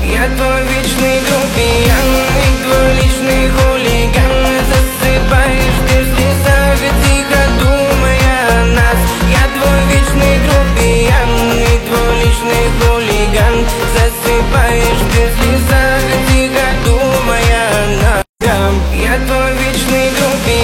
Я твой вечный грубиян и твой личный хулиган. Засыпаешь ты в слезах, тихо думая о нас. Я твой вечный грубиян и твой личный хулиган. Засыпаешь ты в слезах, тихо думая о нас. Я твой вечный грубиян.